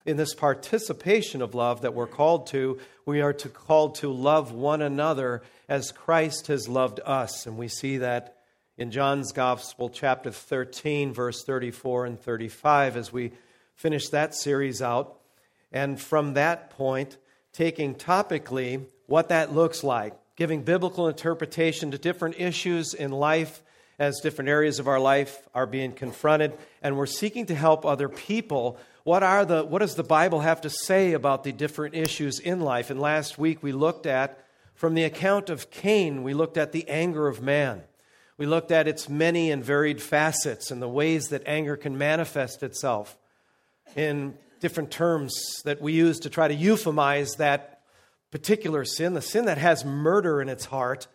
in this participation of love that we're called to, we are called to love one another as Christ has loved us. And we see that in John's Gospel, chapter 13, verse 34 and 35, as we finish that series out. And from that point, taking topically what that looks like, giving biblical interpretation to different issues in life as different areas of our life are being confronted, and we're seeking to help other people. What does the Bible have to say about the different issues in life? And last week we looked at, from the account of Cain, we looked at the anger of man. We looked at its many and varied facets and the ways that anger can manifest itself in different terms that we use to try to euphemize that particular sin, the sin that has murder in its heart.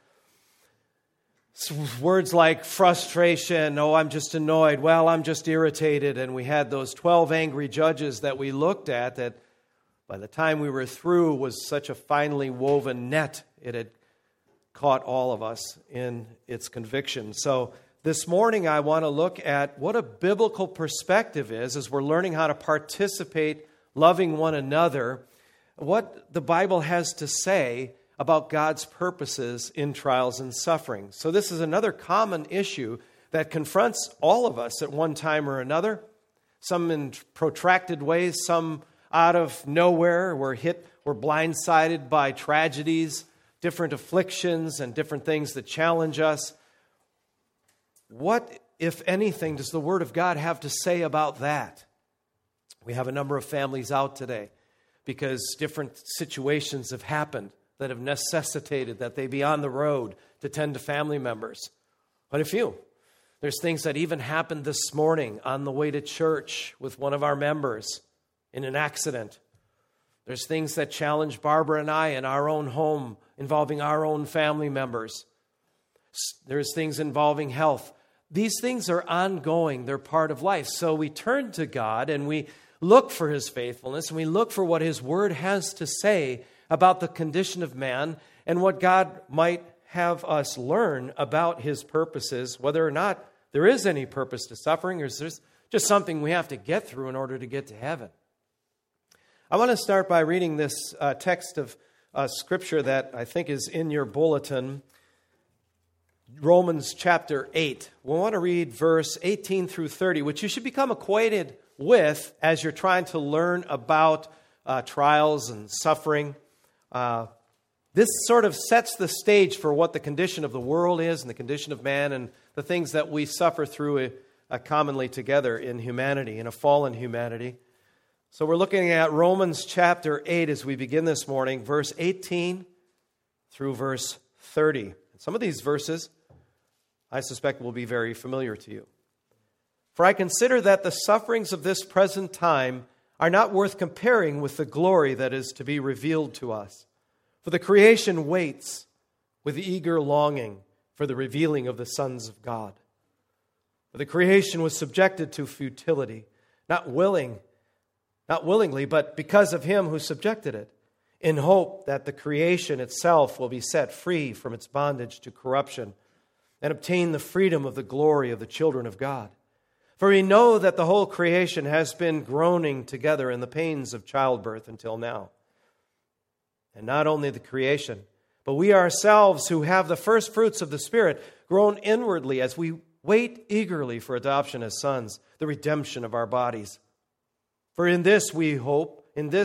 Words like frustration, oh, I'm just annoyed, well, I'm just irritated. And we had those 12 angry judges that we looked at that by the time we were through was such a finely woven net. It had caught all of us in its conviction. So this morning I want to look at what a biblical perspective is as we're learning how to participate, loving one another, what the Bible has to say about God's purposes in trials and suffering. So this is another common issue that confronts all of us at one time or another, some in protracted ways, some out of nowhere. We're blindsided by tragedies, different afflictions, and different things that challenge us. What, if anything, does the Word of God have to say about that? We have a number of families out today because different situations have happened that have necessitated that they be on the road to tend to family members. Quite a few. There's things that even happened this morning on the way to church with one of our members in an accident. There's things that challenge Barbara and I in our own home involving our own family members. There's things involving health. These things are ongoing. They're part of life. So we turn to God and we look for His faithfulness and we look for what His Word has to say about the condition of man and what God might have us learn about His purposes, whether or not there is any purpose to suffering or is there just something we have to get through in order to get to heaven. I want to start by reading this text of Scripture that I think is in your bulletin, Romans chapter 8. We want to read verse 18 through 30, which you should become acquainted with as you're trying to learn about trials and suffering. This sort of sets the stage for what the condition of the world is and the condition of man and the things that we suffer through commonly together in humanity, in a fallen humanity. So we're looking at Romans chapter 8 as we begin this morning, verse 18 through verse 30. Some of these verses, I suspect, will be very familiar to you. For I consider that the sufferings of this present time are not worth comparing with the glory that is to be revealed to us. For the creation waits with eager longing for the revealing of the sons of God. For the creation was subjected to futility, not willingly, but because of Him who subjected it, in hope that the creation itself will be set free from its bondage to corruption and obtain the freedom of the glory of the children of God. For we know that the whole creation has been groaning together in the pains of childbirth until now. And not only the creation, but we ourselves who have the first fruits of the Spirit groan inwardly as we wait eagerly for adoption as sons, the redemption of our bodies. For in this hope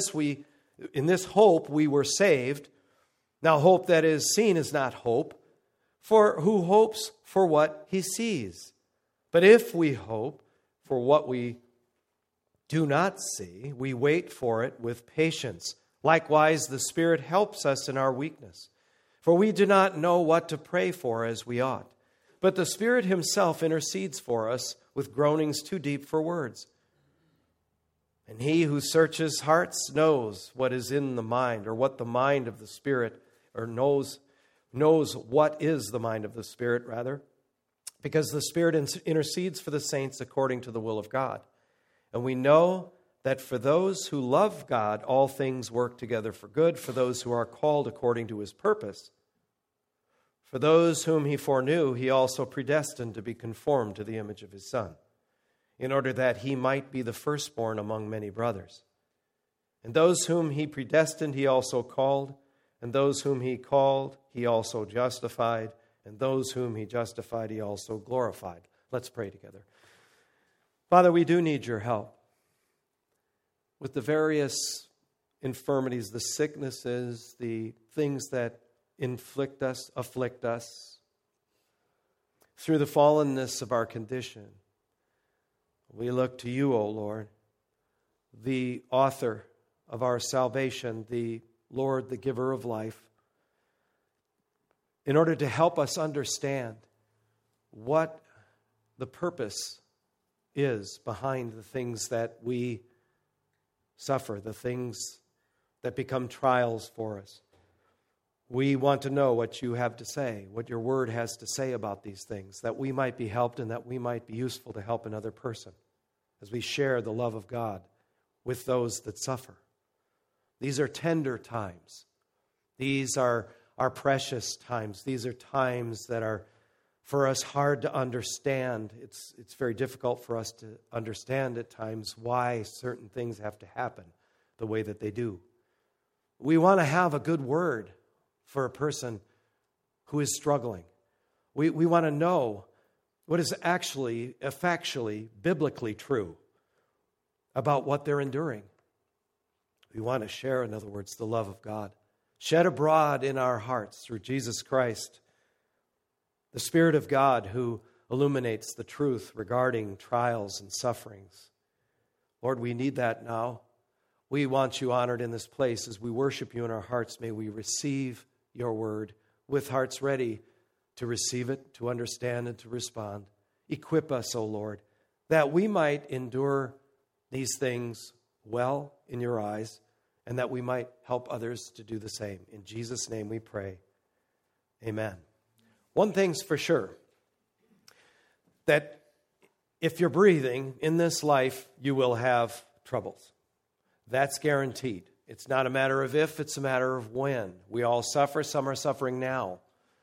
we were saved. Now hope that is seen is not hope, for who hopes for what he sees? But if we hope for what we do not see, we wait for it with patience. Likewise, the Spirit helps us in our weakness. For we do not know what to pray for as we ought. But the Spirit Himself intercedes for us with groanings too deep for words. And He who searches hearts knows what is in the mind, or what the mind of the Spirit, or knows what is the mind of the Spirit, rather. Because the Spirit intercedes for the saints according to the will of God. And we know that for those who love God, all things work together for good, for those who are called according to His purpose. For those whom He foreknew, He also predestined to be conformed to the image of His Son, in order that He might be the firstborn among many brothers. And those whom he predestined, he also called. And those whom he called, he also justified. And those whom he justified, he also glorified. Let's pray together. Father, we do need your help with the various infirmities, the sicknesses, the things that afflict us, through the fallenness of our condition. We look to you, O Lord, the author of our salvation, the Lord, the giver of life, in order to help us understand what the purpose is behind the things that we suffer, the things that become trials for us. We want to know what you have to say, what your word has to say about these things, that we might be helped and that we might be useful to help another person as we share the love of God with those that suffer. These are tender times. These are precious times. These are times that are, for us, hard to understand. It's very difficult for us to understand at times why certain things have to happen the way that they do. We want to have a good word for a person who is struggling. We want to know what is actually, factually, biblically true about what they're enduring. We want to share, in other words, the love of God shed abroad in our hearts through Jesus Christ, the Spirit of God who illuminates the truth regarding trials and sufferings. Lord, we need that now. We want you honored in this place as we worship you in our hearts. May we receive your word with hearts ready to receive it, to understand, and to respond. Equip us, O Lord, that we might endure these things well in your eyes, and that we might help others to do the same. In Jesus' name we pray. Amen. One thing's for sure, that if you're breathing in this life, you will have troubles. That's guaranteed. It's not a matter of if, it's a matter of when. We all suffer. Some are suffering now.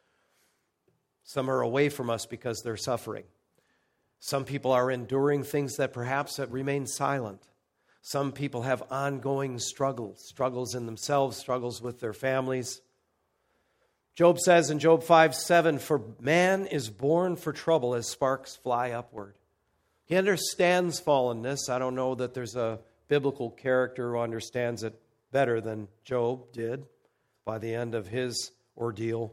Some are away from us because they're suffering. Some people are enduring things that perhaps remain silent. Some people have ongoing struggles in themselves, struggles with their families. Job says in Job 5:7, "For man is born for trouble as sparks fly upward." He understands fallenness. I don't know that there's a biblical character who understands it better than Job did by the end of his ordeal.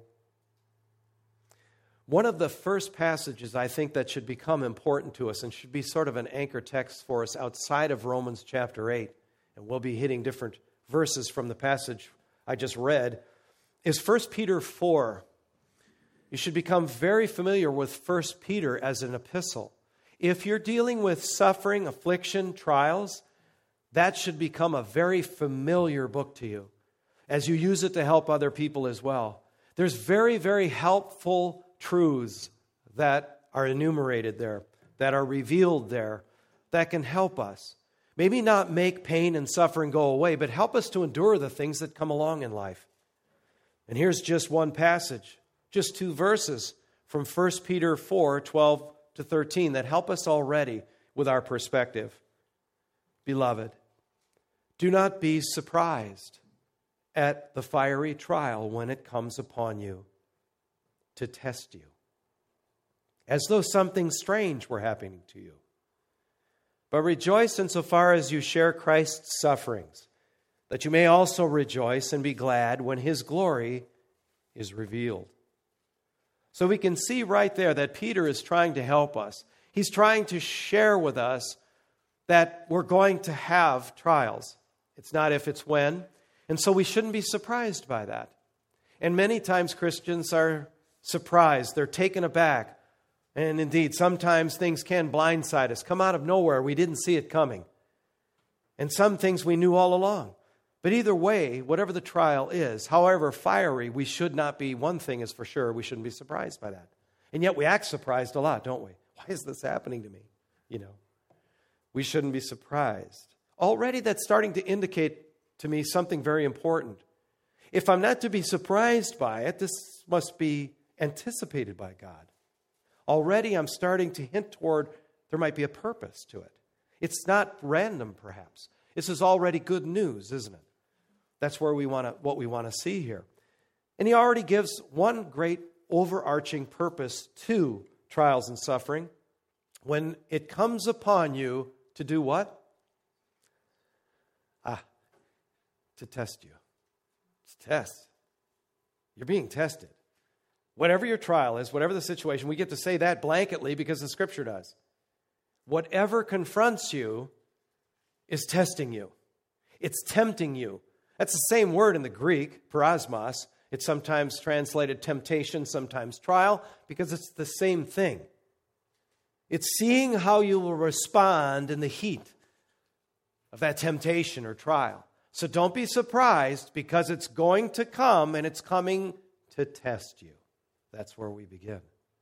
One of the first passages I think that should become important to us and should be sort of an anchor text for us outside of Romans chapter 8, and we'll be hitting different verses from the passage I just read, is 1 Peter 4. You should become very familiar with 1 Peter as an epistle. If you're dealing with suffering, affliction, trials, that should become a very familiar book to you as you use it to help other people as well. There's very, very helpful truths that are enumerated there, that are revealed there, that can help us. Maybe not make pain and suffering go away, but help us to endure the things that come along in life. And here's just one passage, just 2 verses from 1 Peter 4:12 to 13 that help us already with our perspective. Beloved, do not be surprised at the fiery trial when it comes upon you to test you, as though something strange were happening to you. But rejoice insofar as you share Christ's sufferings, that you may also rejoice and be glad when his glory is revealed. So we can see right there that Peter is trying to help us. He's trying to share with us that we're going to have trials. It's not if, it's when. And so we shouldn't be surprised by that. And many times Christians are surprised. They're taken aback. And indeed, sometimes things can blindside us, come out of nowhere. We didn't see it coming. And some things we knew all along. But either way, whatever the trial is, however fiery, we should not be, one thing is for sure, we shouldn't be surprised by that. And yet we act surprised a lot, don't we? Why is this happening to me? We shouldn't be surprised. Already that's starting to indicate to me something very important. If I'm not to be surprised by it, this must be anticipated by God. Already I'm starting to hint toward there might be a purpose to it. It's not random, perhaps. This is already good news, isn't it? That's where what we want to see here. And he already gives one great overarching purpose to trials and suffering. When it comes upon you to do what? To test you. It's a test. You're being tested. Whatever your trial is, whatever the situation, we get to say that blanketly because the Scripture does. Whatever confronts you is testing you. It's tempting you. That's the same word in the Greek, parasmos. It's sometimes translated temptation, sometimes trial, because it's the same thing. It's seeing how you will respond in the heat of that temptation or trial. So don't be surprised because it's going to come and it's coming to test you. That's where we begin.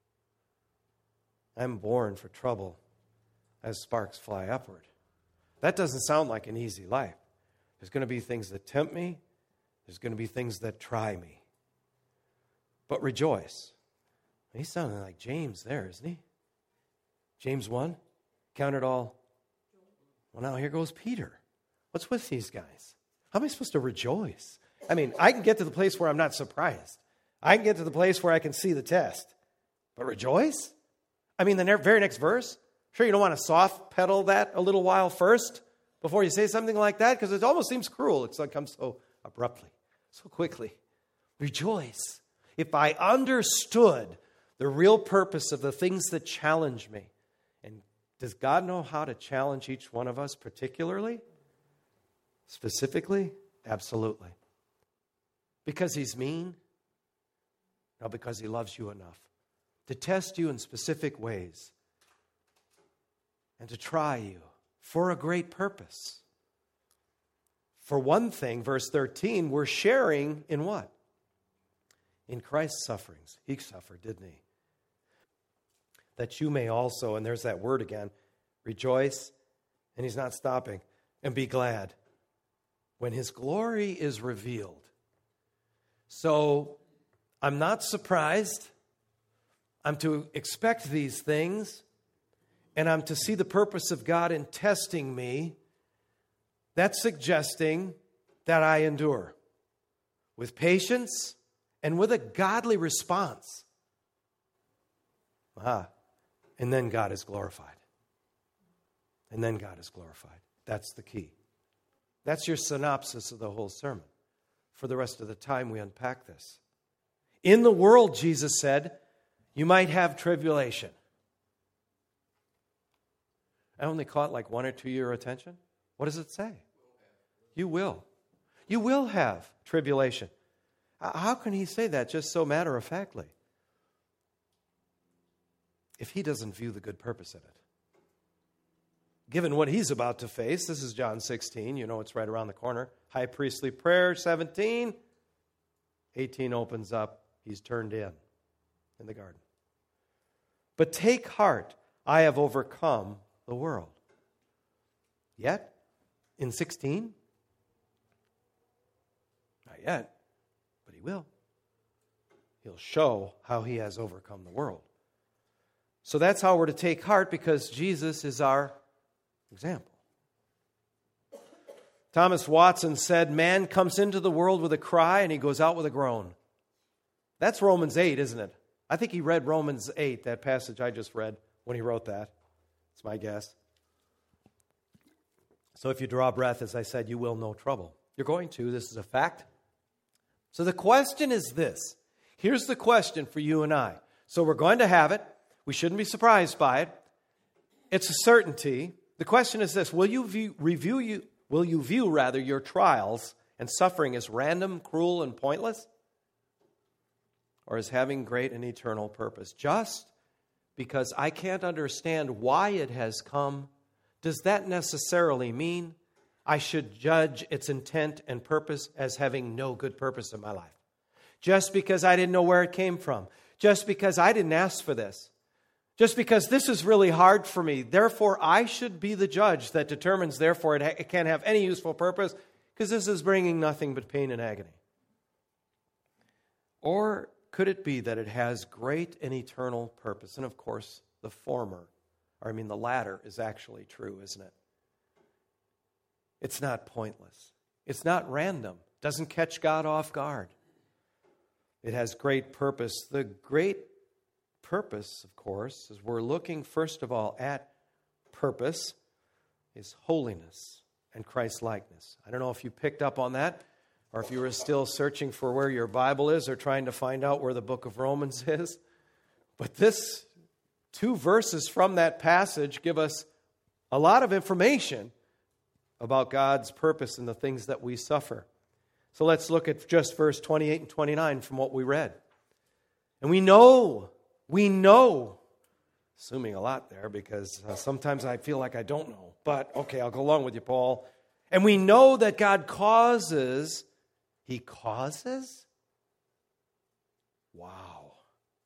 I'm born for trouble as sparks fly upward. That doesn't sound like an easy life. There's going to be things that tempt me. There's going to be things that try me. But rejoice. He's sounding like James there, isn't he? James 1, count it all. Well, now here goes Peter. What's with these guys? How am I supposed to rejoice? I mean, I can get to the place where I'm not surprised. I can get to the place where I can see the test. But rejoice? I mean, the very next verse? Sure, you don't want to soft pedal that a little while first before you say something like that? Because it almost seems cruel. It's like comes so abruptly, so quickly. Rejoice. If I understood the real purpose of the things that challenge me, and does God know how to challenge each one of us particularly? Specifically? Absolutely. Because he's mean? No, because he loves you enough to test you in specific ways and to try you for a great purpose. For one thing, verse 13, we're sharing in what? In Christ's sufferings. He suffered, didn't he? That you may also, and there's that word again, rejoice, and he's not stopping, and be glad when his glory is revealed. So I'm not surprised. I'm to expect these things, and I'm to see the purpose of God in testing me. That's suggesting that I endure with patience and with a godly response. And then God is glorified. And then God is glorified. That's the key. That's your synopsis of the whole sermon. For the rest of the time, we unpack this. In the world, Jesus said, you might have tribulation. I only caught like 1 or 2 your attention. What does it say? You will. You will have tribulation. How can he say that just so matter-of-factly? If he doesn't view the good purpose in it. Given what he's about to face, this is John 16, you know it's right around the corner. High priestly prayer, 17. 18 opens up, he's turned in the garden. But take heart, I have overcome the world. Yet, in 16, not yet, but he will. He'll show how he has overcome the world. So that's how we're to take heart, because Jesus is our example. Thomas Watson said, man comes into the world with a cry and he goes out with a groan. That's Romans 8, isn't it? I think he read Romans 8, that passage I just read, when he wrote that. It's my guess. So if you draw breath, as I said, you will know trouble. You're going to. This is a fact. So the question is this. Here's the question for you and I. So we're going to have it. We shouldn't be surprised by it. It's a certainty. The question is this. Will you view your trials and suffering as random, cruel, and pointless? Or as having great and eternal purpose? Just because I can't understand why it has come, does that necessarily mean I should judge its intent and purpose as having no good purpose in my life? Just because I didn't know where it came from. Just because I didn't ask for this. Just because this is really hard for me. Therefore, I should be the judge that determines, therefore, it can't have any useful purpose because this is bringing nothing but pain and agony. Or could it be that it has great and eternal purpose? And of course, the latter is actually true, isn't it? It's not pointless. It's not random. It doesn't catch God off guard. It has great purpose. The great purpose, of course, as we're looking first of all at purpose, is holiness and Christ-likeness. I don't know if you picked up on that, or if you were still searching for where your Bible is or trying to find out where the book of Romans is. But this 2 verses from that passage give us a lot of information about God's purpose and the things that we suffer. So let's look at just verse 28 and 29 from what we read. And we know, assuming a lot there because sometimes I feel like I don't know. But okay, I'll go along with you, Paul. And we know that God causes, He causes? Wow.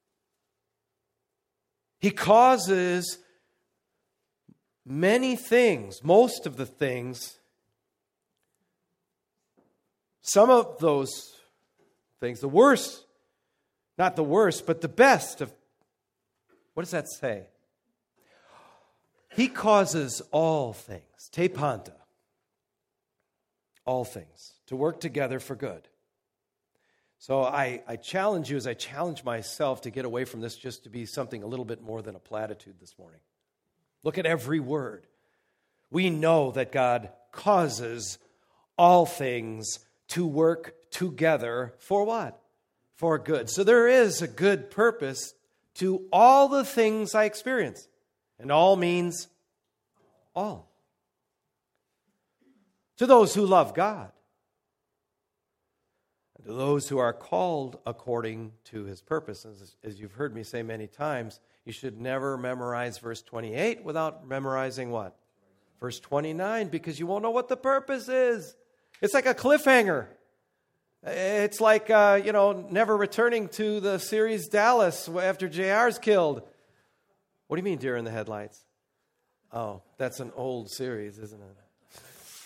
He causes many things, most of the things, some of those things, the worst, not the worst, but the best of, what does that say? He causes all things, te panta, all things, to work together for good. So I challenge you as I challenge myself to get away from this just to be something a little bit more than a platitude this morning. Look at every word. We know that God causes all things to work together for what? For good. So there is a good purpose to all the things I experience. And all means all. To those who love God. And to those who are called according to His purpose. As you've heard me say many times, you should never memorize verse 28 without memorizing what? Verse 29, because you won't know what the purpose is. It's like a cliffhanger. It's like, never returning to the series Dallas after JR's killed. What do you mean, Deer in the Headlights? Oh, that's an old series, isn't it?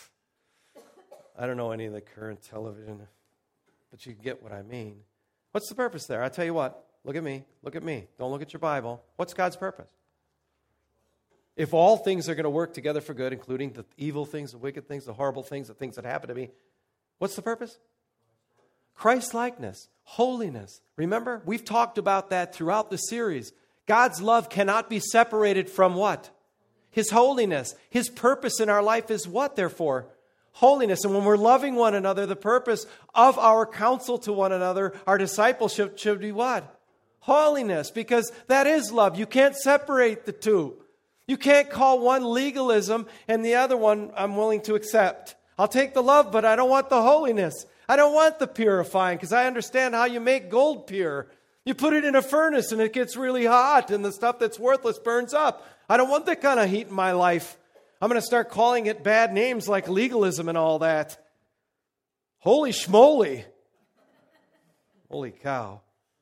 I don't know any of the current television, but you get what I mean. What's the purpose there? I'll tell you what. Look at me. Look at me. Don't look at your Bible. What's God's purpose? If all things are going to work together for good, including the evil things, the wicked things, the horrible things, the things that happen to me, what's the purpose? Christ-likeness, holiness. Remember, we've talked about that throughout the series. God's love cannot be separated from what? His holiness. His purpose in our life is what, therefore? Holiness. And when we're loving one another, the purpose of our counsel to one another, our discipleship should be what? Holiness. Because that is love. You can't separate the two. You can't call one legalism and the other one I'm willing to accept. I'll take the love, but I don't want the holiness. I don't want the purifying because I understand how you make gold pure. You put it in a furnace and it gets really hot and the stuff that's worthless burns up. I don't want that kind of heat in my life. I'm going to start calling it bad names like legalism and all that. Holy schmoly. Holy cow.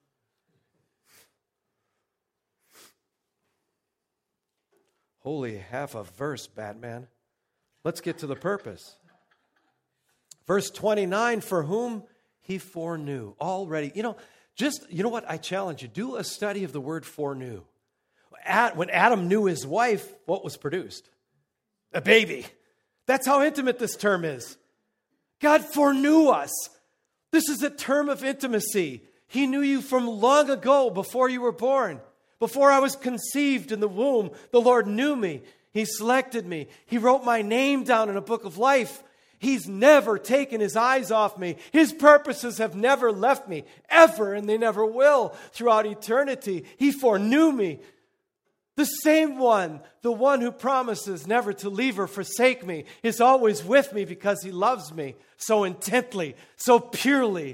Holy half a verse, Batman. Let's get to the purpose. Verse 29, for whom He foreknew already. You know what? I challenge you. Do a study of the word foreknew. When Adam knew his wife, what was produced? A baby. That's how intimate this term is. God foreknew us. This is a term of intimacy. He knew you from long ago, before you were born. Before I was conceived in the womb, the Lord knew me. He selected me. He wrote my name down in a book of life. He's never taken His eyes off me. His purposes have never left me, ever, and they never will throughout eternity. He foreknew me. The same one, the one who promises never to leave or forsake me, is always with me because He loves me so intently, so purely.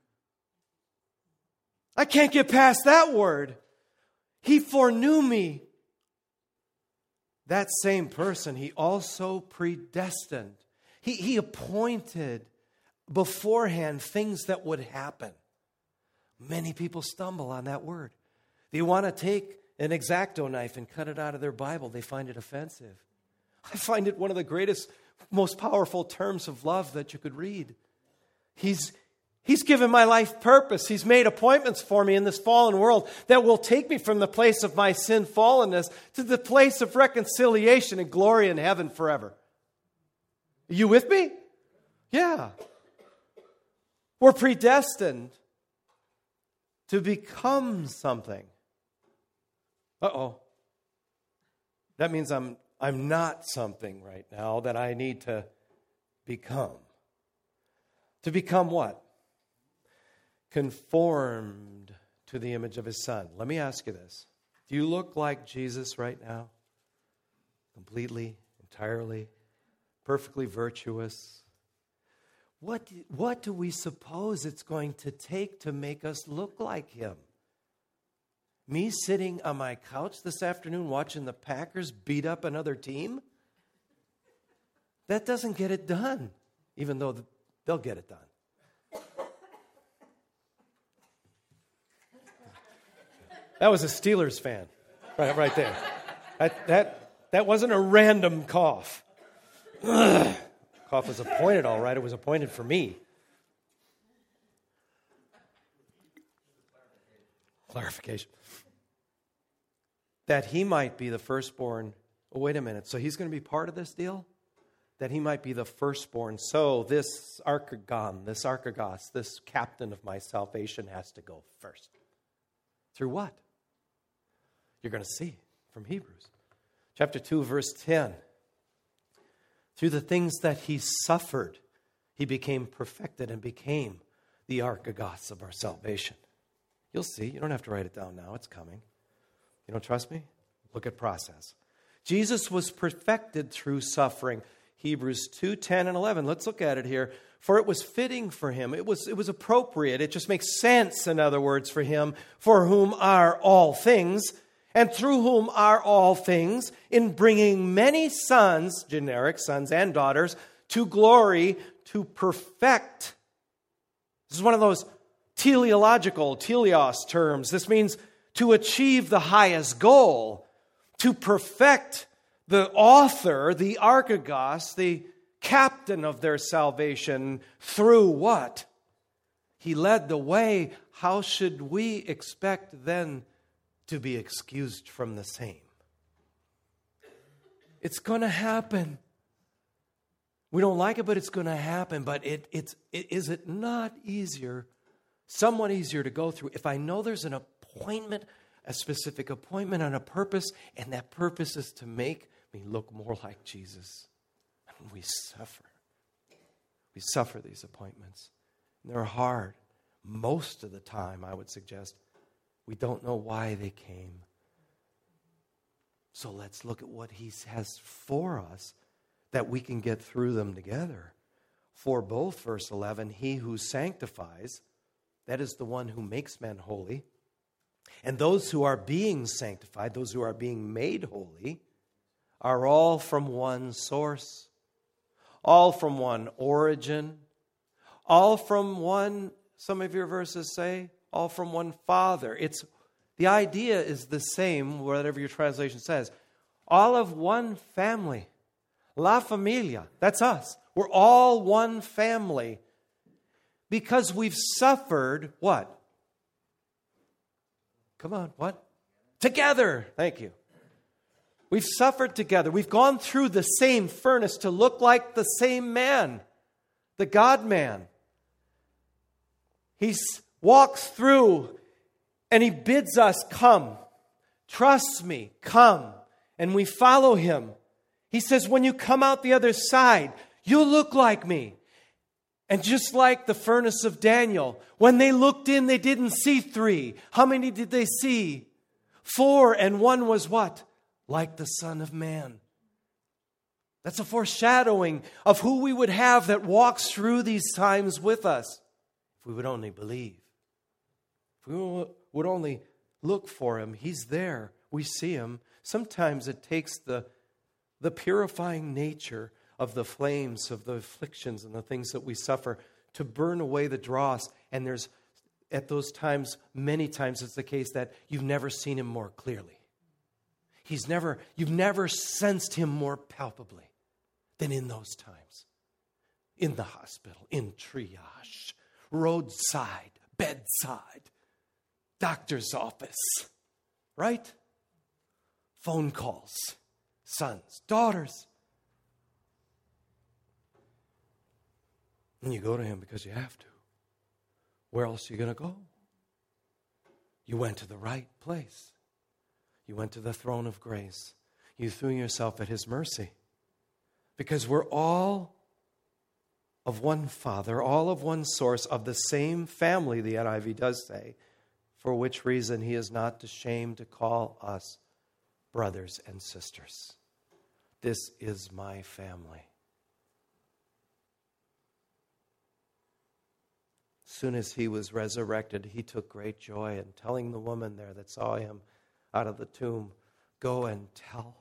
I can't get past that word. He foreknew me. That same person He also predestined. He appointed beforehand things that would happen. Many people stumble on that word. They want to take an X-Acto knife and cut it out of their Bible. They find it offensive. I find it one of the greatest, most powerful terms of love that you could read. He's given my life purpose. He's made appointments for me in this fallen world that will take me from the place of my sin fallenness to the place of reconciliation and glory in heaven forever. Are you with me? Yeah. We're predestined to become something. Uh-oh. That means I'm not something right now that I need to become. To become what? Conformed to the image of His Son. Let me ask you this. Do you look like Jesus right now? Completely, entirely, perfectly virtuous? What do we suppose it's going to take to make us look like Him? Me sitting on my couch this afternoon watching the Packers beat up another team? That doesn't get it done, even though they'll get it done. That was a Steelers fan, right there. That wasn't a random cough. Cough was appointed, all right. It was appointed for me. Clarification. That He might be the firstborn. Oh, wait a minute. So He's going to be part of this deal? That He might be the firstborn. So this archegos, this captain of my salvation has to go first. Through what? You're going to see from Hebrews. Chapter 2, verse 10. Through the things that He suffered, He became perfected and became the archegos of our salvation. You'll see. You don't have to write it down now. It's coming. You don't trust me? Look at process. Jesus was perfected through suffering. Hebrews 2, 10, and 11. Let's look at it here. For it was fitting for Him. It was appropriate. It just makes sense, in other words, for Him, for whom are all things, and through whom are all things, in bringing many sons, generic sons and daughters, to glory, to perfect. This is one of those teleos terms. This means to achieve the highest goal, to perfect the author, the archegos, the captain of their salvation, through what? He led the way. How should we expect then to be excused from the same? It's going to happen. We don't like it, but it's going to happen. But is it not easier, somewhat easier to go through if I know there's an appointment, a specific appointment on a purpose, and that purpose is to make me look more like Jesus? And we suffer. We suffer these appointments. And they're hard. Most of the time, I would suggest, we don't know why they came. So let's look at what He has for us that we can get through them together. For both, verse 11, He who sanctifies, that is the one who makes men holy, and those who are being sanctified, those who are being made holy, are all from one source, all from one origin, all from one, some of your verses say, all from one Father. The idea is the same, whatever your translation says. All of one family. La familia. That's us. We're all one family. Because we've suffered what? Come on, what? Together. Thank you. We've suffered together. We've gone through the same furnace to look like the same man, the God-man. He walks through and He bids us, come, trust me, come. And we follow Him. He says, when you come out the other side, you'll look like me. And just like the furnace of Daniel, when they looked in, they didn't see 3. How many did they see? 4, and one was what? Like the Son of Man. That's a foreshadowing of who we would have that walks through these times with us. If we would only believe. If we would only look for Him. He's there. We see Him. Sometimes it takes the purifying nature of the flames, of the afflictions and the things that we suffer to burn away the dross. And there's, at those times, many times it's the case that you've never seen Him more clearly. You've never sensed Him more palpably than in those times. In the hospital, in triage, roadside, bedside, doctor's office, right? Phone calls, sons, daughters. And you go to him because you have to. Where else are you going to go? You went to the right place. You went to the throne of grace. You threw yourself at his mercy. Because we're all of one Father, all of one source, of the same family, the NIV does say, for which reason he is not ashamed to call us brothers and sisters. This is my family. As soon as he was resurrected, he took great joy in telling the woman there that saw him out of the tomb, go and tell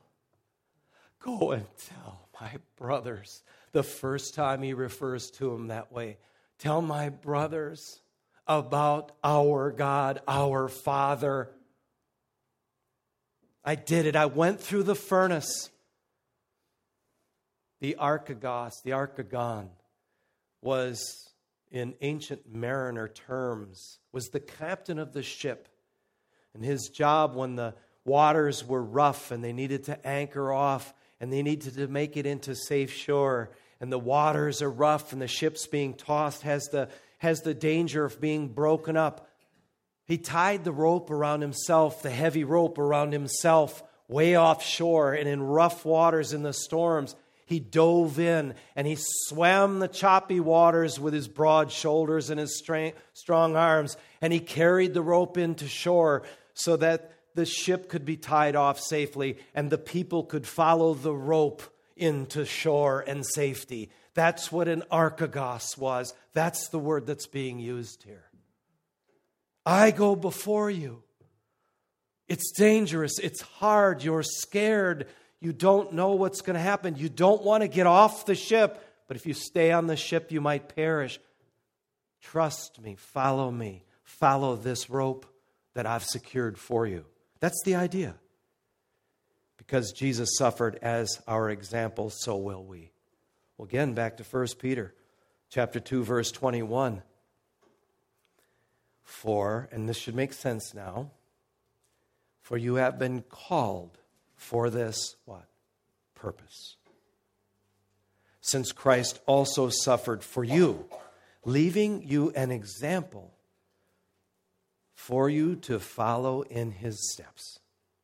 my brothers. The first time he refers to them that way, tell my brothers about our God, our Father. I did it. I went through the furnace. The archegos, was, in ancient mariner terms, was the captain of the ship. And his job when the waters were rough and they needed to anchor off and they needed to make it into safe shore, and the waters are rough and the ship's being tossed, has the danger of being broken up. He tied the rope around himself, the heavy rope around himself, way offshore, and in rough waters in the storms, he dove in and he swam the choppy waters with his broad shoulders and his strong arms, and he carried the rope into shore so that the ship could be tied off safely and the people could follow the rope into shore and safety. That's what an archegos was. That's the word that's being used here. I go before you. It's dangerous. It's hard. You're scared. You don't know what's going to happen. You don't want to get off the ship. But if you stay on the ship, you might perish. Trust me. Follow this rope that I've secured for you. That's the idea. Because Jesus suffered as our example, so will we. Well, again, back to 1 Peter chapter 2, verse 21. For, and this should make sense now, for you have been called for this, what? Purpose. Since Christ also suffered for you, leaving you an example for you to follow in his steps.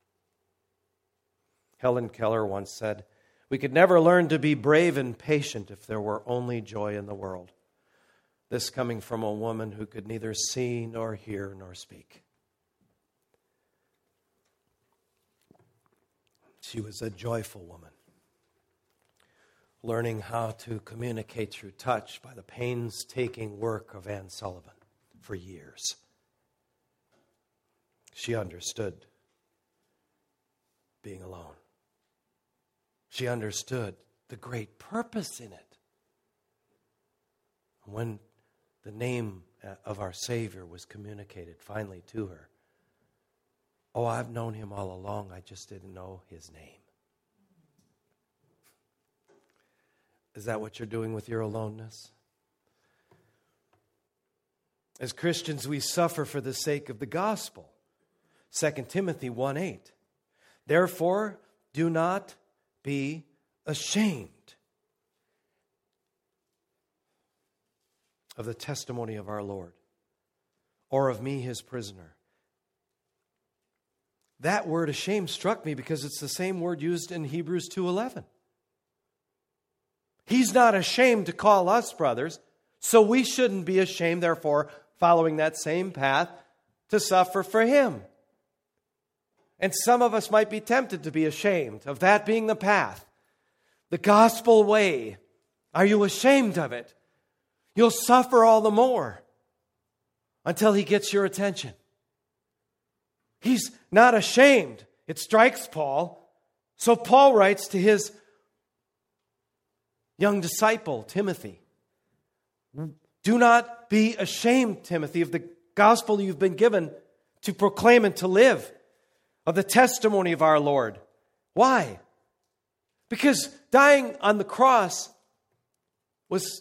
Helen Keller once said, we could never learn to be brave and patient if there were only joy in the world. This coming from a woman who could neither see nor hear nor speak. She was a joyful woman, learning how to communicate through touch by the painstaking work of Anne Sullivan for years. She understood being alone. She understood the great purpose in it. When the name of our Savior was communicated finally to her, oh, I've known him all along, I just didn't know his name. Is that what you're doing with your aloneness? As Christians, we suffer for the sake of the gospel. 2 Timothy 1:8. Therefore, do not be ashamed of the testimony of our Lord, or of me, his prisoner. That word ashamed struck me because it's the same word used in Hebrews 2:11. He's not ashamed to call us brothers, so we shouldn't be ashamed, therefore, following that same path, to suffer for him. And some of us might be tempted to be ashamed of that being the path. The gospel way. Are you ashamed of it? You'll suffer all the more until he gets your attention. He's not ashamed. It strikes Paul. So Paul writes to his young disciple, Timothy, do not be ashamed, Timothy, of the gospel you've been given to proclaim and to live, of the testimony of our Lord. Why? Because dying on the cross was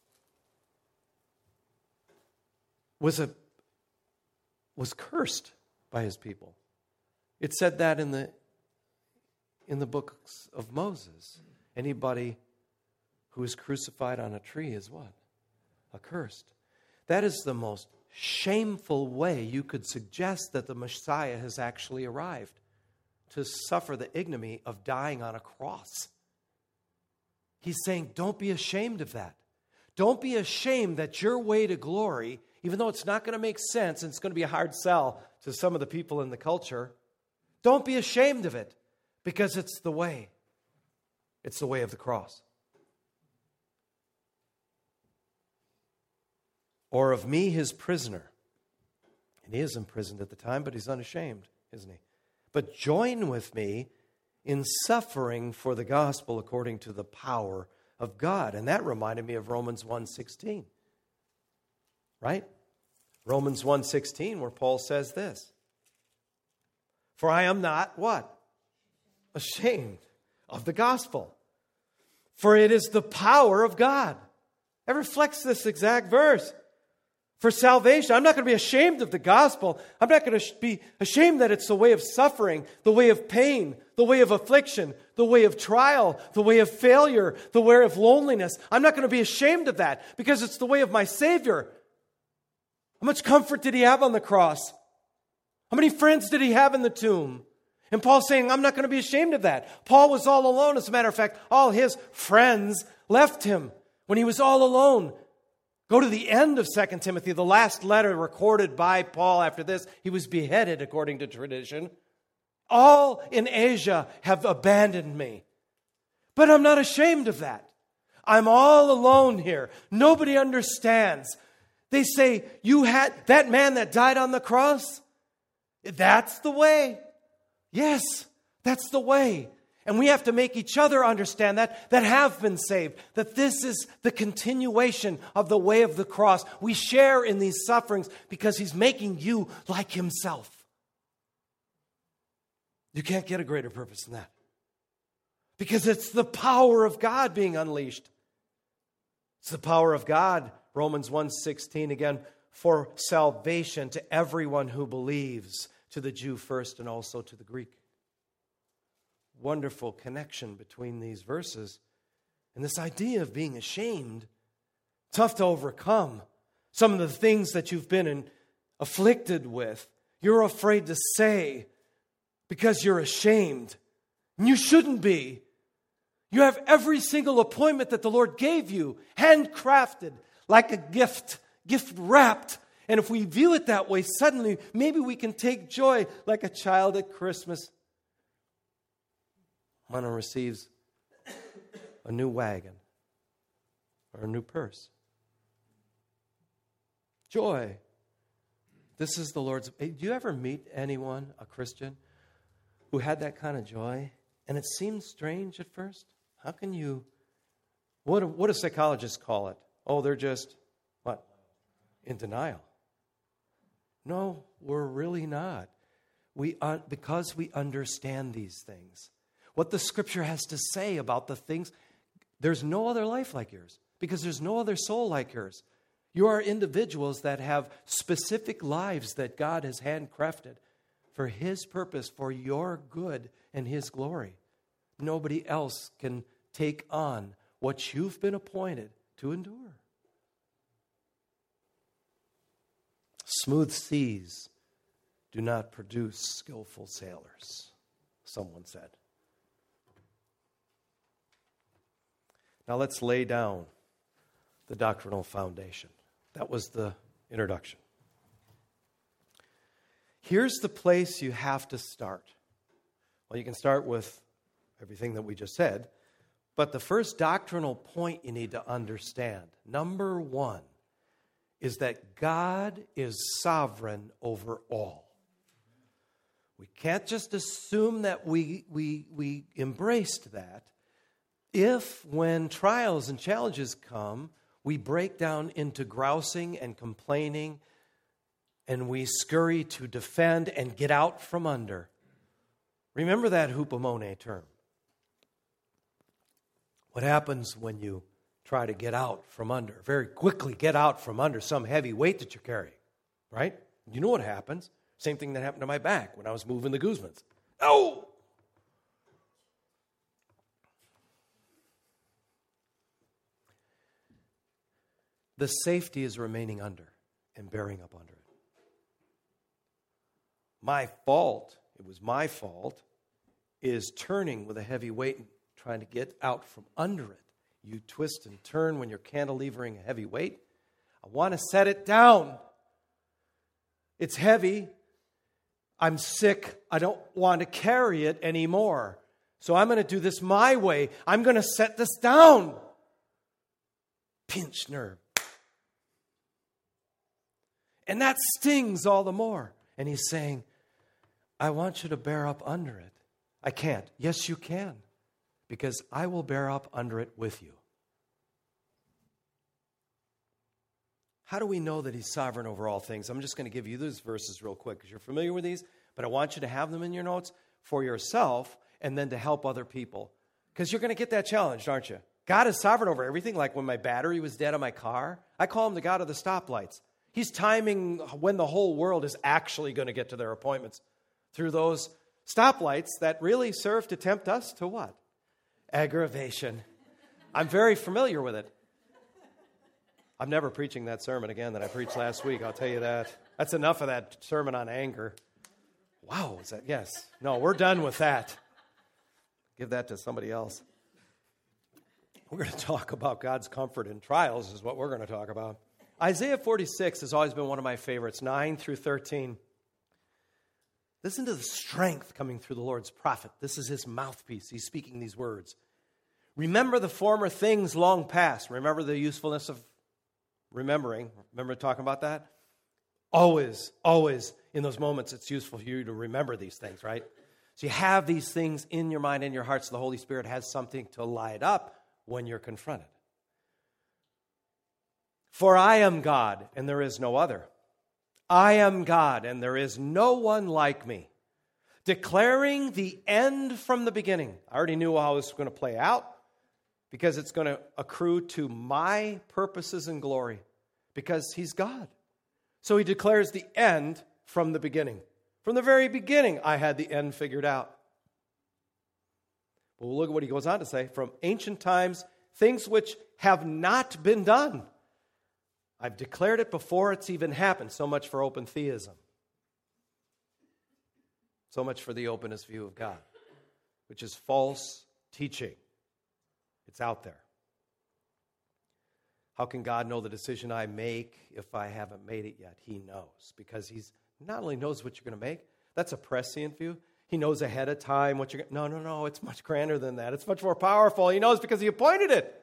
cursed by his people. It said that in the books of Moses. Anybody who is crucified on a tree is what? accursed. That is the most shameful way you could suggest that the Messiah has actually arrived, to suffer the ignominy of dying on a cross. He's saying, don't be ashamed of that. Don't be ashamed that your way to glory, even though it's not going to make sense and it's going to be a hard sell to some of the people in the culture, don't be ashamed of it, because it's the way. It's the way of the cross. Or of me, his prisoner. And he is imprisoned at the time, but he's unashamed, isn't he? But join with me in suffering for the gospel according to the power of God. And that reminded me of Romans 1:16. Right? Romans 1:16, where Paul says this. For I am not, what? Ashamed of the gospel. For it is the power of God. That reflects this exact verse. For salvation, I'm not going to be ashamed of the gospel. I'm not going to be ashamed that it's the way of suffering, the way of pain, the way of affliction, the way of trial, the way of failure, the way of loneliness. I'm not going to be ashamed of that, because it's the way of my Savior. How much comfort did he have on the cross? How many friends did he have in the tomb? And Paul's saying, I'm not going to be ashamed of that. Paul was all alone. As a matter of fact, all his friends left him when he was all alone. Go to the end of 2 Timothy, the last letter recorded by Paul after this. He was beheaded, according to tradition. All in Asia have abandoned me. But I'm not ashamed of that. I'm all alone here. Nobody understands. They say, you had that man that died on the cross? That's the way. Yes, that's the way. And we have to make each other understand that have been saved, that this is the continuation of the way of the cross. We share in these sufferings because he's making you like himself. You can't get a greater purpose than that, because it's the power of God being unleashed. It's the power of God, Romans 1:16 again, for salvation to everyone who believes, to the Jew first and also to the Greek. Wonderful connection between these verses. And this idea of being ashamed, tough to overcome. Some of the things that you've been afflicted with, you're afraid to say because you're ashamed. And you shouldn't be. You have every single appointment that the Lord gave you, handcrafted, like a gift wrapped. And if we view it that way, suddenly maybe we can take joy like a child at Christmas when he receives a new wagon or a new purse. Joy. This is the Lord's. Do you ever meet anyone, a Christian, who had that kind of joy? And it seemed strange at first. How can you, what do psychologists call it? Oh, they're just, what? In denial. No, we're really not. Because we understand these things. What the Scripture has to say about the things, there's no other life like yours, because there's no other soul like yours. You are individuals that have specific lives that God has handcrafted for His purpose, for your good and His glory. Nobody else can take on what you've been appointed to endure. Smooth seas do not produce skillful sailors, someone said. Now let's lay down the doctrinal foundation. That was the introduction. Here's the place you have to start. Well, you can start with everything that we just said, but the first doctrinal point you need to understand, number one, is that God is sovereign over all. We can't just assume that we embraced that. If, when trials and challenges come, we break down into grousing and complaining, and we scurry to defend and get out from under. Remember that hupomone term. What happens when you try to get out from under? Very quickly get out from under some heavy weight that you're carrying, right? You know what happens. Same thing that happened to my back when I was moving the Guzmans. Oh! The safety is remaining under and bearing up under it. My fault, it was my fault, is turning with a heavy weight and trying to get out from under it. You twist and turn when you're cantilevering a heavy weight. I want to set it down. It's heavy. I'm sick. I don't want to carry it anymore. So I'm going to do this my way. I'm going to set this down. Pinched nerve. And that stings all the more. And he's saying, I want you to bear up under it. I can't. Yes, you can. Because I will bear up under it with you. How do we know that he's sovereign over all things? I'm just going to give you these verses real quick because you're familiar with these, but I want you to have them in your notes for yourself and then to help other people. Because you're going to get that challenge, aren't you? God is sovereign over everything. Like when my battery was dead on my car, I call him the God of the stoplights. He's timing when the whole world is actually going to get to their appointments through those stoplights that really serve to tempt us to what? Aggravation. I'm very familiar with it. I'm never preaching that sermon again that I preached last week, I'll tell you that. That's enough of that sermon on anger. Wow, is that? Yes. No, we're done with that. Give that to somebody else. We're going to talk about God's comfort in trials is what we're going to talk about. Isaiah 46 has always been one of my favorites, 9 through 13. Listen to the strength coming through the Lord's prophet. This is his mouthpiece. He's speaking these words. Remember the former things long past. Remember the usefulness of remembering. Remember talking about that? Always, always in those moments it's useful for you to remember these things, right? So you have these things in your mind and your heart so the Holy Spirit has something to light up when you're confronted. For I am God and there is no other. I am God and there is no one like me. Declaring the end from the beginning. I already knew how this was going to play out because it's going to accrue to my purposes and glory because he's God. So he declares the end from the beginning. From the very beginning, I had the end figured out. Well, look at what he goes on to say. From ancient times, things which have not been done. I've declared it before it's even happened. So much for open theism. So much for the openest view of God, which is false teaching. It's out there. How can God know the decision I make if I haven't made it yet? He knows, because he's not only knows what you're going to make, that's a prescient view. He knows ahead of time what you're going to... No, it's much grander than that. It's much more powerful. He knows because he appointed it.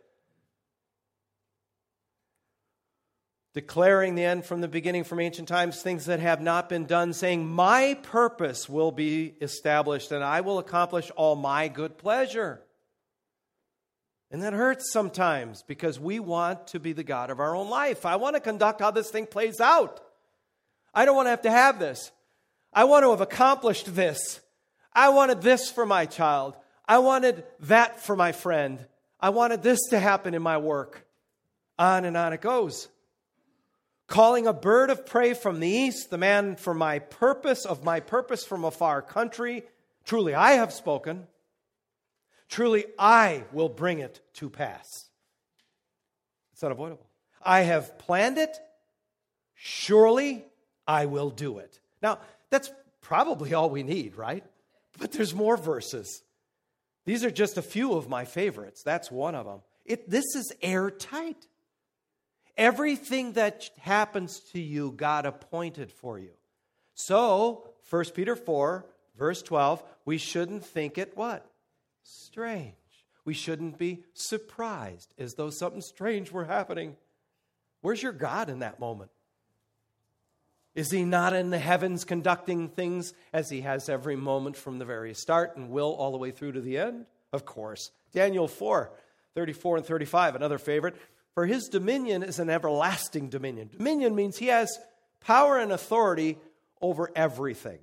Declaring the end from the beginning, from ancient times, things that have not been done, saying, my purpose will be established and I will accomplish all my good pleasure. And that hurts sometimes because we want to be the God of our own life. I want to conduct how this thing plays out. I don't want to have this. I want to have accomplished this. I wanted this for my child. I wanted that for my friend. I wanted this to happen in my work. On and on it goes. Calling a bird of prey from the east, the man for my purpose, of my purpose from a far country. Truly I have spoken. Truly I will bring it to pass. It's unavoidable. I have planned it. Surely I will do it. Now, that's probably all we need, right? But there's more verses. These are just a few of my favorites. That's one of them. This is airtight. Everything that happens to you, God appointed for you. So, 1 Peter 4, verse 12, we shouldn't think it what? Strange. We shouldn't be surprised as though something strange were happening. Where's your God in that moment? Is he not in the heavens conducting things as he has every moment from the very start and will all the way through to the end? Of course. Daniel 4, 34 and 35, another favorite. For his dominion is an everlasting dominion. Dominion means he has power and authority over everything.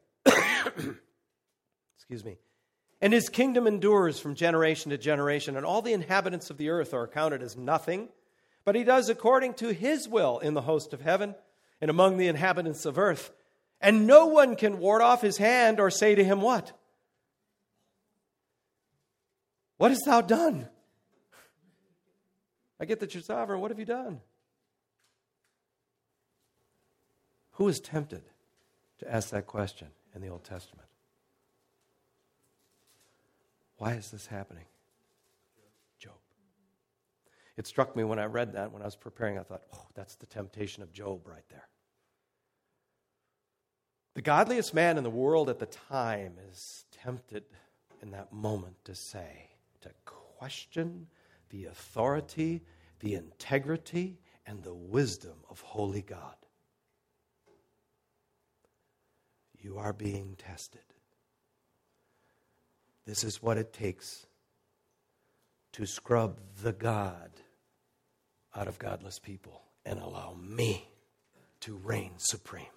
Excuse me. And his kingdom endures from generation to generation, and all the inhabitants of the earth are accounted as nothing. But he does according to his will in the host of heaven and among the inhabitants of earth. And no one can ward off his hand or say to him, what? What hast thou done? I get that you're sovereign. What have you done? Who is tempted to ask that question in the Old Testament? Why is this happening? Job. It struck me when I read that, when I was preparing, I thought, oh, that's the temptation of Job right there. The godliest man in the world at the time is tempted in that moment to question the authority, the integrity, and the wisdom of holy God. You are being tested. This is what it takes to scrub the God out of godless people and allow me to reign supreme.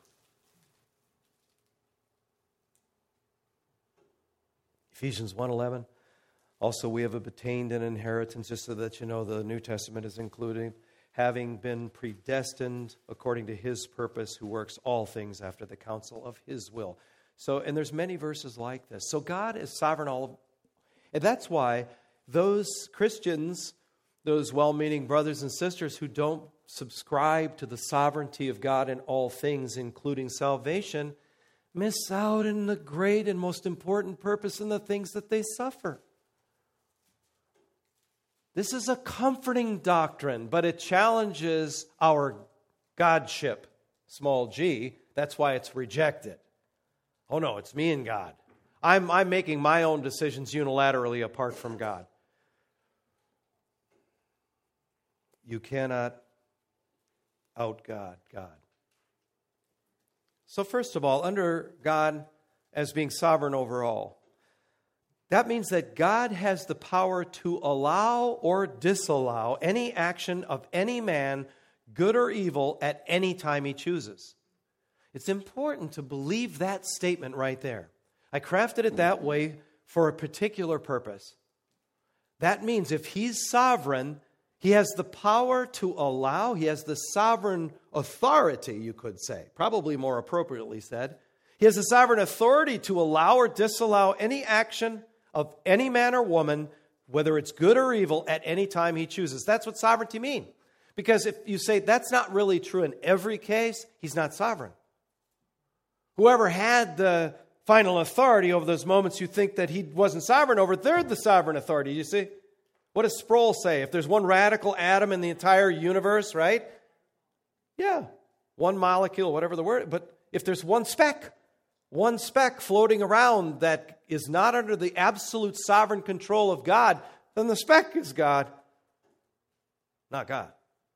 Ephesians 1:11. Also, we have obtained an inheritance, just so that you know the New Testament is including, having been predestined according to his purpose, who works all things after the counsel of his will. So, and there's many verses like this. So God is sovereign and that's why those Christians, those well-meaning brothers and sisters who don't subscribe to the sovereignty of God in all things, including salvation, miss out on the great and most important purpose in the things that they suffer. This is a comforting doctrine, but it challenges our godship, small g. That's why it's rejected. Oh no, it's me and God. I'm making my own decisions unilaterally apart from God. You cannot out-God God. So first of all, under God as being sovereign over all, that means that God has the power to allow or disallow any action of any man, good or evil, at any time he chooses. It's important to believe that statement right there. I crafted it that way for a particular purpose. That means if he's sovereign, he has the power to allow, he has the sovereign authority, you could say, probably more appropriately said. He has the sovereign authority to allow or disallow any action of any man or woman, whether it's good or evil, at any time he chooses. That's what sovereignty means. Because if you say that's not really true in every case, he's not sovereign. Whoever had the final authority over those moments you think that he wasn't sovereign over, they're the sovereign authority, you see? What does Sproul say? If there's one radical atom in the entire universe, right? Yeah, one molecule, whatever the word, but if there's one speck floating around that is not under the absolute sovereign control of God, then the speck is God, not God.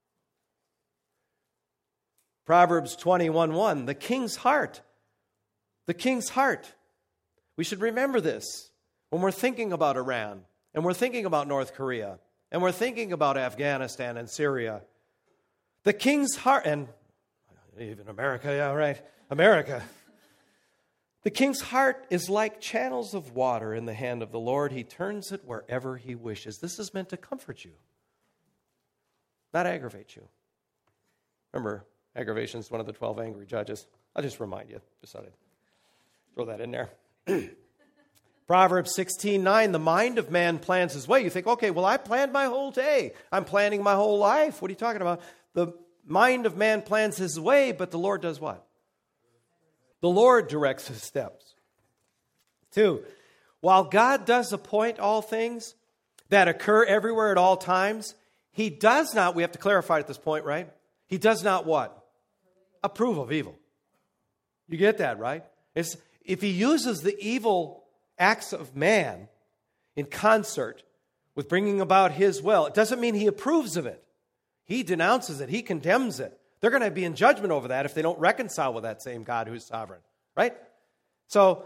Proverbs 21:1, the king's heart. The king's heart. We should remember this when we're thinking about Iran, and we're thinking about North Korea, and we're thinking about Afghanistan and Syria. The king's heart, and even America, yeah, right, America. The king's heart is like channels of water in the hand of the Lord. He turns it wherever he wishes. This is meant to comfort you, not aggravate you. Remember, aggravation is one of the 12 angry judges. I'll just remind you. Decided. Throw that in there. Proverbs 16:9, the mind of man plans his way. You think, okay, well, I planned my whole day. I'm planning my whole life. What are you talking about? The mind of man plans his way, but the Lord does what? The Lord directs his steps. 2, while God does appoint all things that occur everywhere at all times, he does not, we have to clarify at this point, right? He does not what? Approve of evil. You get that, right? If he uses the evil acts of man in concert with bringing about his will, it doesn't mean he approves of it. He denounces it. He condemns it. They're going to be in judgment over that if they don't reconcile with that same God who's sovereign, right? So,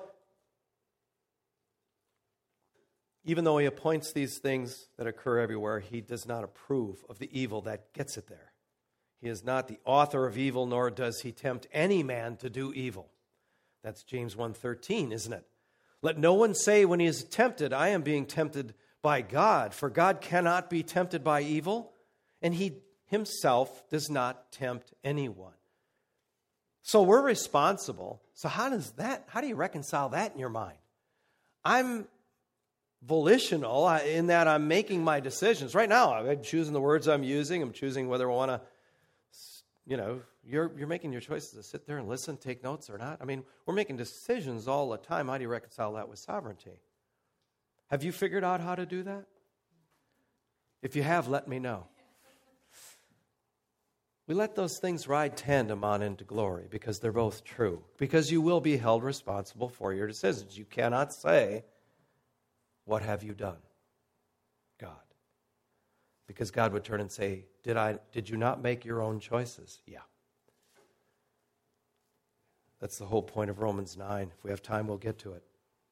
even though he appoints these things that occur everywhere, he does not approve of the evil that gets it there. He is not the author of evil, nor does he tempt any man to do evil. That's James 1:13, isn't it? Let no one say when he is tempted, I am being tempted by God, for God cannot be tempted by evil, and he himself does not tempt anyone. So we're responsible. So how do you reconcile that in your mind? I'm volitional in that I'm making my decisions. Right now, I'm choosing the words I'm using. I'm choosing whether I want to you're making your choices to sit there and listen, take notes or not. I mean, we're making decisions all the time. How do you reconcile that with sovereignty? Have you figured out how to do that? If you have, let me know. We let those things ride tandem on into glory because they're both true. Because you will be held responsible for your decisions. You cannot say, "What have you done, God?" Because God would turn and say, Did you not make your own choices? Yeah. That's the whole point of Romans 9. If we have time, we'll get to it.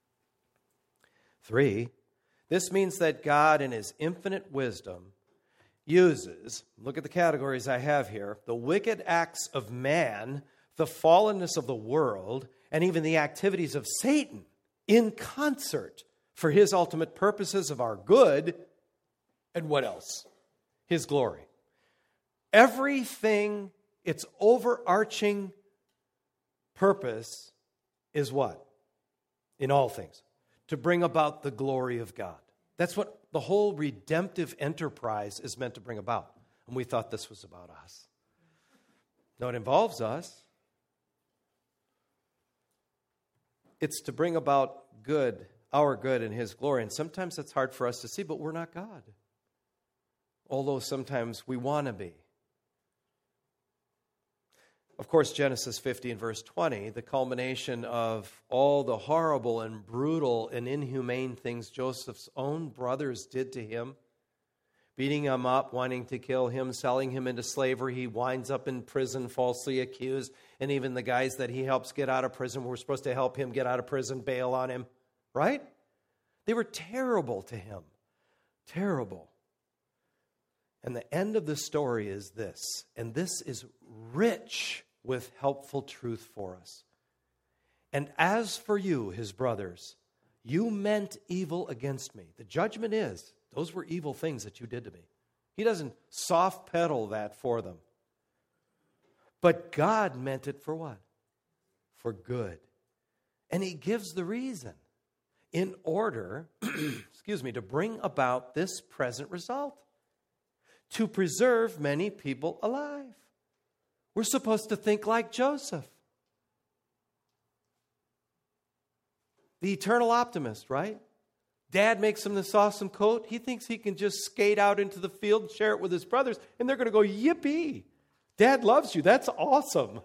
3, this means that God in his infinite wisdom uses, look at the categories I have here, the wicked acts of man, the fallenness of the world, and even the activities of Satan in concert for his ultimate purposes of our good, and what else? His glory. Everything, its overarching purpose is what? In all things, to bring about the glory of God. That's what the whole redemptive enterprise is meant to bring about. And we thought this was about us. No, it involves us. It's to bring about good, our good and his glory. And sometimes that's hard for us to see, but we're not God. Although sometimes we want to be. Of course, Genesis 50 and verse 20, the culmination of all the horrible and brutal and inhumane things Joseph's own brothers did to him, beating him up, wanting to kill him, selling him into slavery. He winds up in prison, falsely accused, and even the guys that he helps get out of prison were supposed to help him get out of prison, bail on him, right? They were terrible to him. Terrible. And the end of the story is this, and this is rich with helpful truth for us. And as for you, his brothers, you meant evil against me. The judgment is, those were evil things that you did to me. He doesn't soft pedal that for them. But God meant it for what? For good. And he gives the reason in order, to bring about this present result. To preserve many people alive. We're supposed to think like Joseph. The eternal optimist, right? Dad makes him this awesome coat. He thinks he can just skate out into the field and share it with his brothers, and they're going to go, yippee. Dad loves you. That's awesome.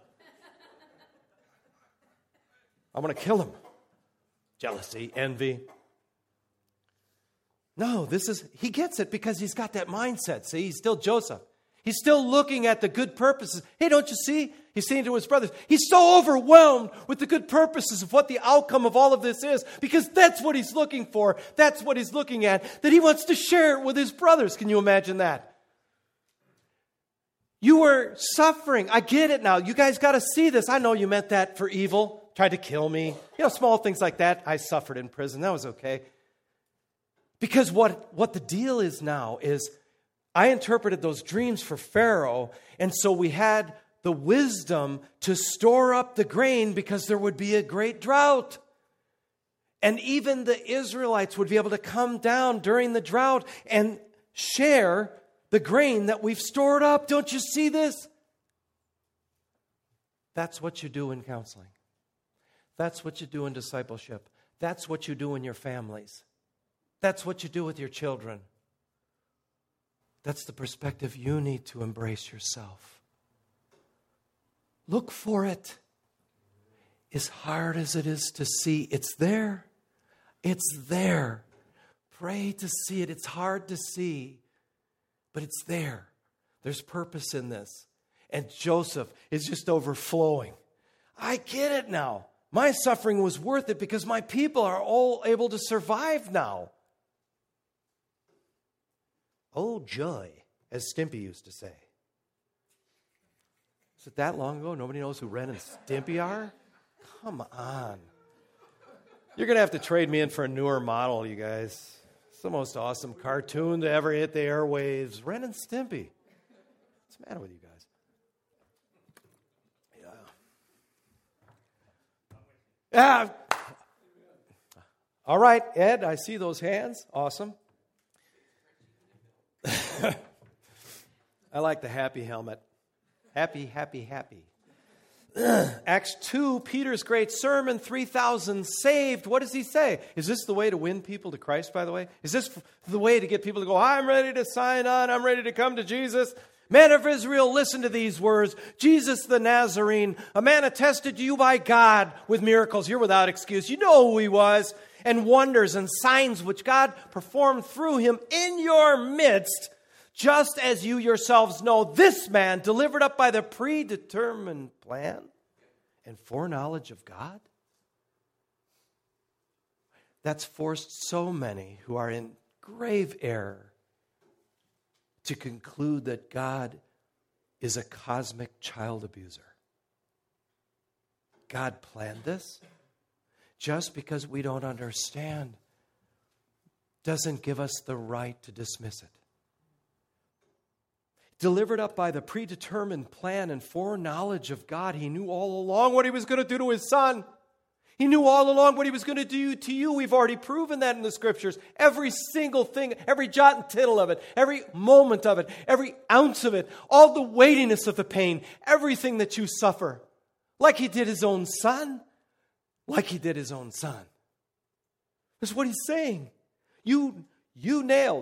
I'm going to kill him. Jealousy, envy. No, he gets it because he's got that mindset. See, he's still Joseph. He's still looking at the good purposes. Hey, don't you see? He's saying to his brothers, he's so overwhelmed with the good purposes of what the outcome of all of this is because that's what he's looking for. That's what he's looking at, that he wants to share it with his brothers. Can you imagine that? You were suffering. I get it now. You guys got to see this. I know you meant that for evil. Tried to kill me. Small things like that. I suffered in prison. That was okay. Because what the deal is now is I interpreted those dreams for Pharaoh, and so we had the wisdom to store up the grain because there would be a great drought. And even the Israelites would be able to come down during the drought and share the grain that we've stored up. Don't you see this? That's what you do in counseling. That's what you do in discipleship. That's what you do in your families. That's what you do with your children. That's the perspective you need to embrace yourself. Look for it. As hard as it is to see, it's there. It's there. Pray to see it. It's hard to see, but it's there. There's purpose in this. And Joseph is just overflowing. I get it now. My suffering was worth it because my people are all able to survive now. Oh, joy, as Stimpy used to say. Is it that long ago? Nobody knows who Ren and Stimpy are? Come on. You're going to have to trade me in for a newer model, you guys. It's the most awesome cartoon to ever hit the airwaves. Ren and Stimpy. What's the matter with you guys? Yeah. All right, Ed, I see those hands. Awesome. I like the happy helmet. Happy, happy, happy. Acts 2, Peter's great sermon, 3,000 saved. What does he say? Is this the way to win people to Christ, by the way? Is this the way to get people to go, I'm ready to sign on, I'm ready to come to Jesus? Men of Israel, listen to these words. Jesus the Nazarene, a man attested to you by God with miracles. You're without excuse. You know who he was. And wonders and signs which God performed through him in your midst, just as you yourselves know, this man delivered up by the predetermined plan and foreknowledge of God. That's forced so many who are in grave error to conclude that God is a cosmic child abuser. God planned this. Just because we don't understand doesn't give us the right to dismiss it. Delivered up by the predetermined plan and foreknowledge of God, he knew all along what he was going to do to his son. He knew all along what he was going to do to you. We've already proven that in the scriptures. Every single thing, every jot and tittle of it, every moment of it, every ounce of it, all the weightiness of the pain, everything that you suffer, like he did his own son. Like he did his own son. That's what he's saying. You nailed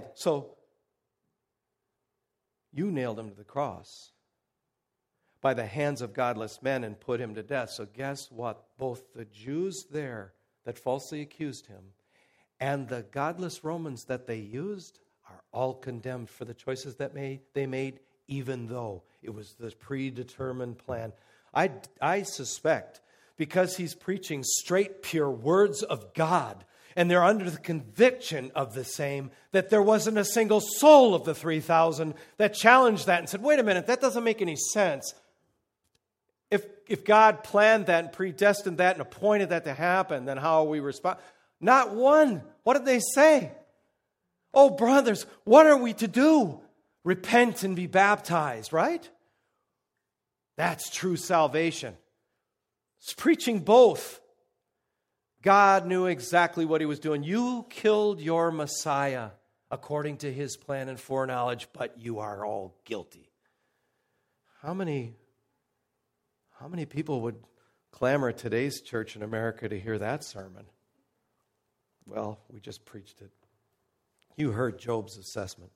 him to the cross by the hands of godless men and put him to death. So guess what? Both the Jews there that falsely accused him and the godless Romans that they used are all condemned for the choices that they made, even though it was the predetermined plan. I suspect, because he's preaching straight, pure words of God, and they're under the conviction of the same, that there wasn't a single soul of the 3,000 that challenged that and said, wait a minute, that doesn't make any sense. If God planned that and predestined that and appointed that to happen, then how are we respond? Not one. What did they say? Oh, brothers, what are we to do? Repent and be baptized, right? That's true salvation. It's preaching both. God knew exactly what he was doing. You killed your Messiah according to his plan and foreknowledge, but you are all guilty. How many people would clamor at today's church in America to hear that sermon? Well, we just preached it. You heard Job's assessment.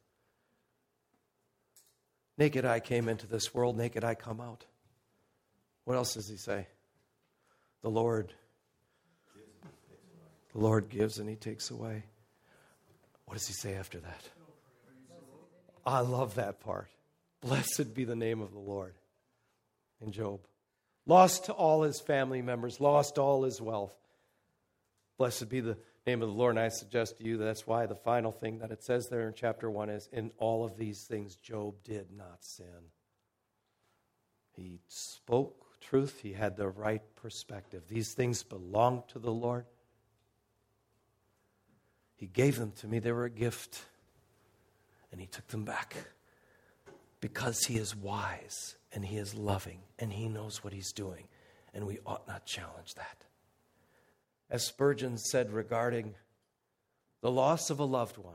Naked I came into this world, naked I come out. What else does he say? The Lord gives and he takes away. What does he say after that? I love that part. Blessed be the name of the Lord. In Job. Lost all his family members, lost all his wealth. Blessed be the name of the Lord. And I suggest to you that's why the final thing that it says there in chapter 1 is, in all of these things, Job did not sin. He spoke truth. He had the right perspective. These things belong to the Lord. He gave them to me. They were a gift. And he took them back. Because he is wise and he is loving and he knows what he's doing. And we ought not challenge that. As Spurgeon said regarding the loss of a loved one,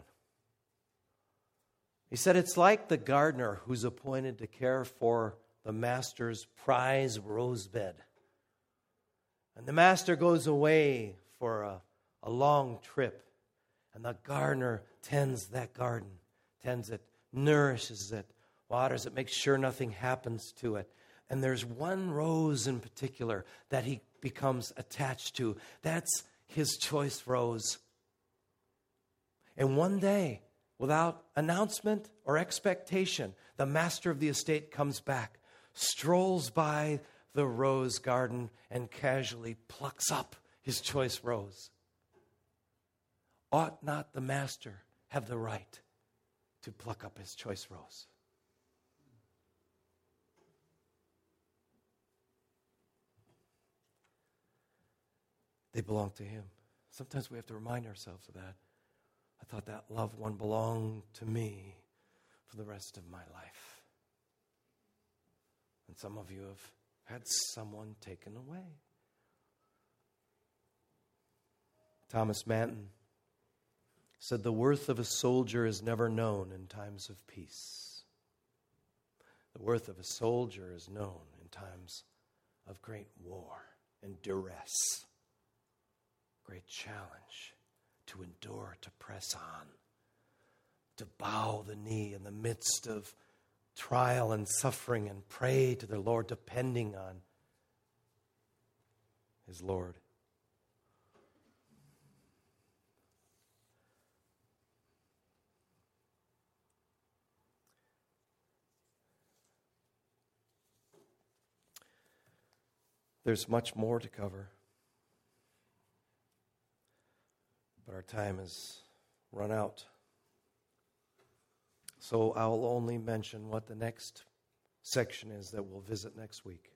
he said, it's like the gardener who's appointed to care for the master's prize rose bed. And the master goes away for a long trip. And the gardener tends that garden, tends it, nourishes it, waters it, makes sure nothing happens to it. And there's one rose in particular that he becomes attached to. That's his choice rose. And one day, without announcement or expectation, the master of the estate comes back, strolls by the rose garden, and casually plucks up his choice rose. Ought not the master have the right to pluck up his choice rose? They belong to him. Sometimes we have to remind ourselves of that. I thought that loved one belonged to me for the rest of my life. And some of you have had someone taken away. Thomas Manton said, the worth of a soldier is never known in times of peace. The worth of a soldier is known in times of great war and duress. Great challenge to endure, to press on, to bow the knee in the midst of trial and suffering and pray to the Lord, depending on his Lord. There's much more to cover, but our time has run out. So I'll only mention what the next section is that we'll visit next week.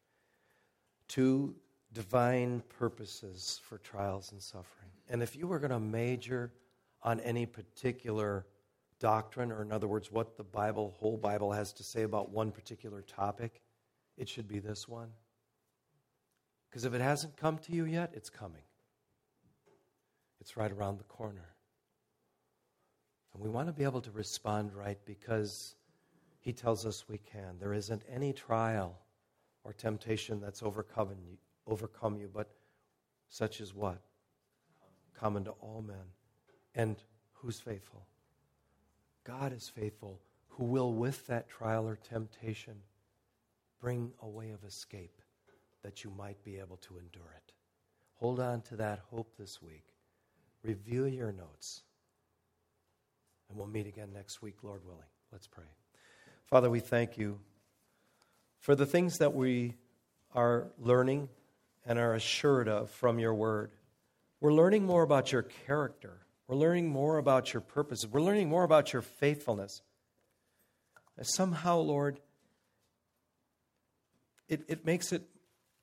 2 divine purposes for trials and suffering. And if you were going to major on any particular doctrine, or in other words, what the whole Bible has to say about one particular topic, it should be this one. Because if it hasn't come to you yet, it's coming. It's right around the corner. And we want to be able to respond right because he tells us we can. There isn't any trial or temptation that's overcome you, but such as what? Common to all men. And who's faithful? God is faithful, who will, with that trial or temptation, bring a way of escape that you might be able to endure it. Hold on to that hope this week. Review your notes. And we'll meet again next week, Lord willing. Let's pray. Father, we thank you for the things that we are learning and are assured of from your word. We're learning more about your character. We're learning more about your purposes. We're learning more about your faithfulness. And somehow, Lord, it makes it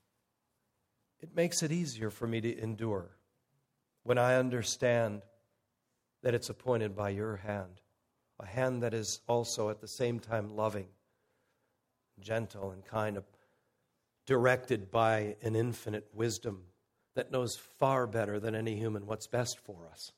easier for me to endure when I understand that it's appointed by your hand, a hand that is also at the same time loving, gentle, and kind of directed by an infinite wisdom that knows far better than any human what's best for us.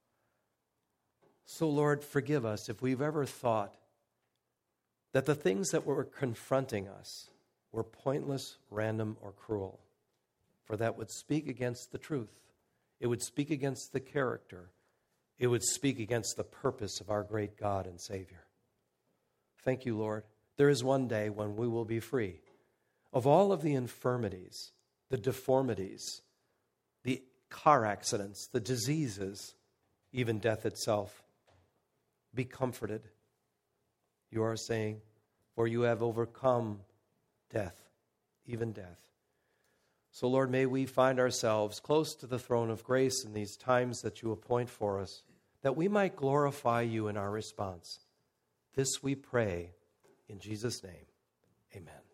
So, Lord, forgive us if we've ever thought that the things that were confronting us were pointless, random, or cruel. For that would speak against the truth. It would speak against the character. It would speak against the purpose of our great God and Savior. Thank you, Lord. There is one day when we will be free of all of the infirmities, the deformities, the car accidents, the diseases, even death itself. Be comforted. You are saying, for you have overcome death, even death. So, Lord, may we find ourselves close to the throne of grace in these times that you appoint for us, that we might glorify you in our response. This we pray in Jesus' name. Amen.